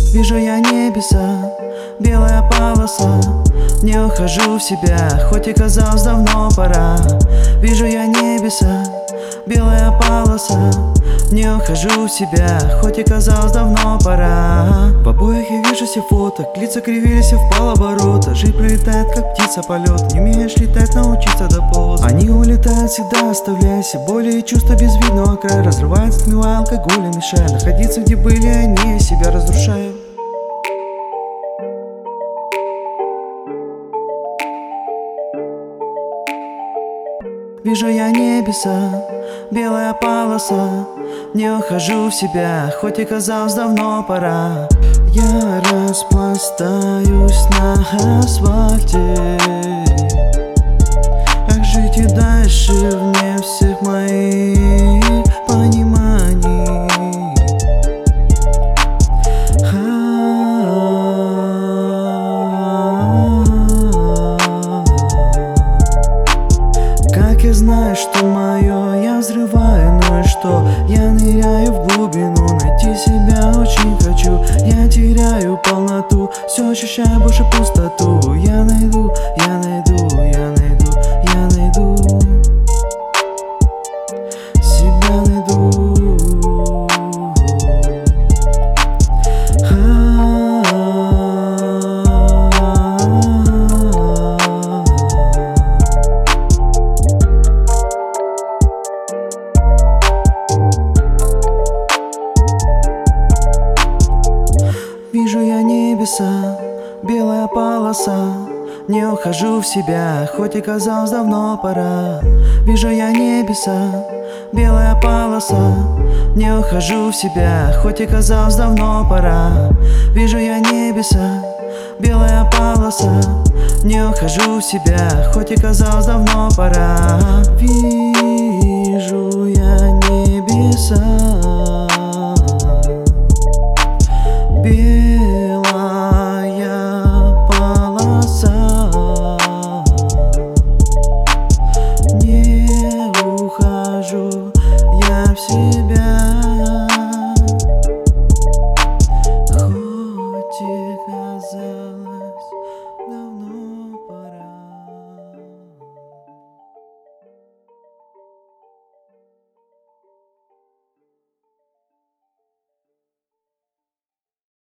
Вижу я небеса, белая полоса. Не ухожу в себя, хоть и казалось давно пора. Вижу я небеса, белая полоса. Не ухожу в себя, хоть и казалось давно пора. В обоих я вижу все фото, лица кривились и в полоборота. Жизнь прилетает, как птица полет. Не умеешь летать, научиться до полза. Они улетают всегда, оставляя все боли и чувства без видного края. Разрывают, смывая алкоголем, мешая находиться, где были они, себя разрушая. Вижу я небеса, белая полоса. Не ухожу в себя, хоть и казалось давно пора. Я распластаюсь на асфальте. Как жить и дальше вне всех моих пониманий? Как я знаю, что мое, я взрываю, ну и что? Я ныряю в глубину, найти себя очень хочу. Я теряю полноту, все ощущаю больше пустоту. Я найду, я найду, я найду, я найду. Себя найду. Вижу я небеса, белая полоса. Не ухожу в себя, хоть и казалось давно пора. Вижу я небеса, белая полоса. Не ухожу в себя, хоть и казалось давно пора. Вижу я небеса, белая полоса. Не ухожу в себя, хоть и казалось давно пора. Вижу я небеса,